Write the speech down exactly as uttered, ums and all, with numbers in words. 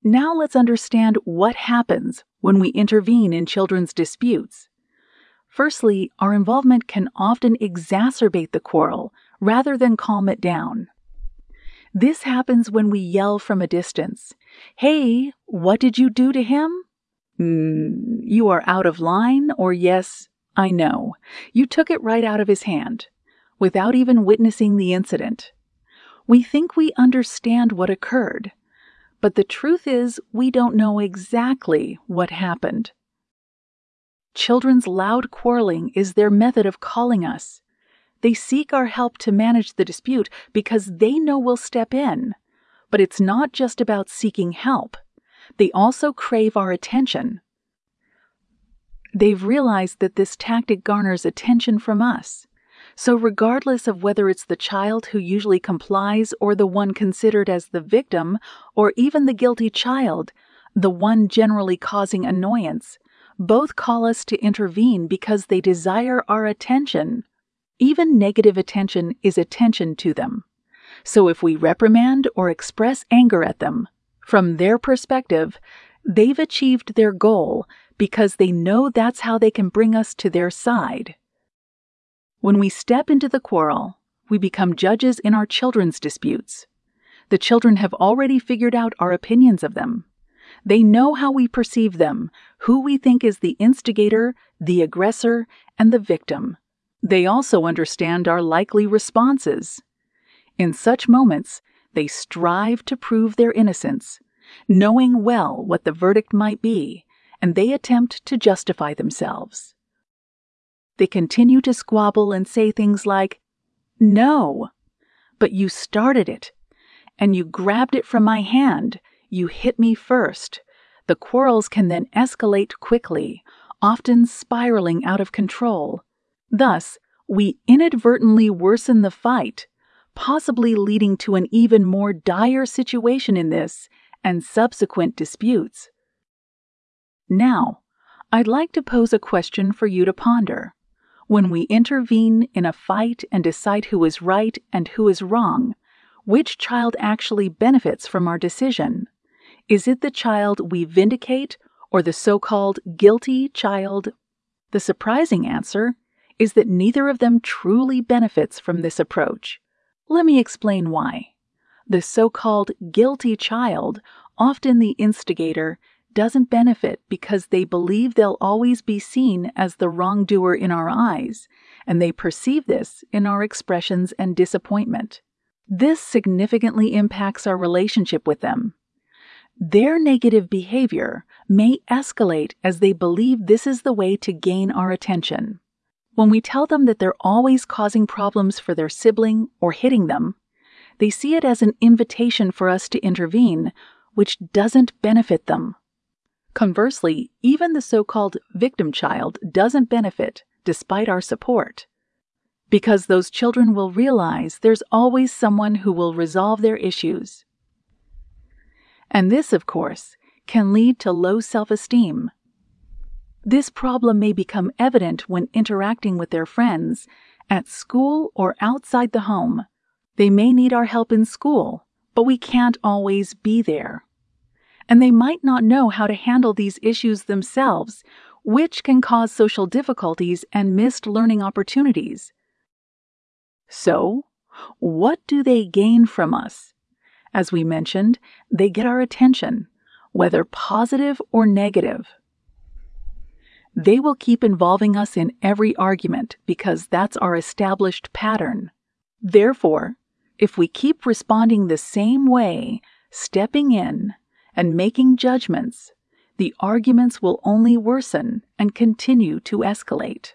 Now let's understand what happens when we intervene in children's disputes. Firstly, our involvement can often exacerbate the quarrel rather than calm it down. This happens when we yell from a distance, "Hey, what did you do to him?" Mm, you are out of line, or yes, I know, you took it right out of his hand, without even witnessing the incident. We think we understand what occurred, but the truth is we don't know exactly what happened. Children's loud quarreling is their method of calling us. They seek our help to manage the dispute because they know we'll step in. But it's not just about seeking help. They also crave our attention. They've realized that this tactic garners attention from us. So regardless of whether it's the child who usually complies or the one considered as the victim, or even the guilty child, the one generally causing annoyance, both call us to intervene because they desire our attention. Even negative attention is attention to them. So if we reprimand or express anger at them, from their perspective, they've achieved their goal because they know that's how they can bring us to their side. When we step into the quarrel, we become judges in our children's disputes. The children have already figured out our opinions of them. They know how we perceive them, who we think is the instigator, the aggressor, and the victim. They also understand our likely responses. In such moments, they strive to prove their innocence, knowing well what the verdict might be, and they attempt to justify themselves. They continue to squabble and say things like, "No, but you started it, and you grabbed it from my hand. You hit me first." The quarrels can then escalate quickly, often spiraling out of control. Thus, we inadvertently worsen the fight, possibly leading to an even more dire situation in this and subsequent disputes. Now, I'd like to pose a question for you to ponder. When we intervene in a fight and decide who is right and who is wrong, which child actually benefits from our decision? Is it the child we vindicate or the so-called guilty child? The surprising answer is that neither of them truly benefits from this approach. Let me explain why. The so-called guilty child, often the instigator, doesn't benefit because they believe they'll always be seen as the wrongdoer in our eyes, and they perceive this in our expressions and disappointment. This significantly impacts our relationship with them. Their negative behavior may escalate as they believe this is the way to gain our attention. When we tell them that they're always causing problems for their sibling or hitting them, they see it as an invitation for us to intervene, which doesn't benefit them. Conversely, even the so-called victim child doesn't benefit despite our support, because those children will realize there's always someone who will resolve their issues. And this, of course, can lead to low self-esteem. This problem may become evident when interacting with their friends, at school or outside the home. They may need our help in school, but we can't always be there. And they might not know how to handle these issues themselves, which can cause social difficulties and missed learning opportunities. So, what do they gain from us? As we mentioned, they get our attention, whether positive or negative. They will keep involving us in every argument because that's our established pattern. Therefore, if we keep responding the same way, stepping in, and making judgments, the arguments will only worsen and continue to escalate.